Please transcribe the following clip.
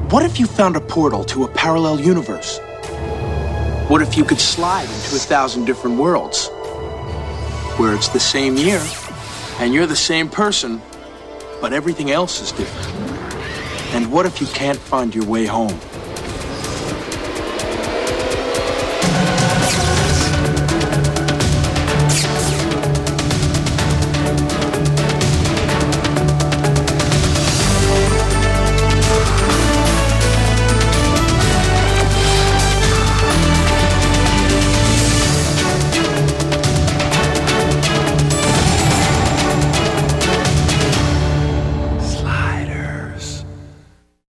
What if you found a portal to a parallel universe? What if you could slide into 1,000 different worlds where it's the same year and you're the same person, but everything else is different? And what if you can't find your way home?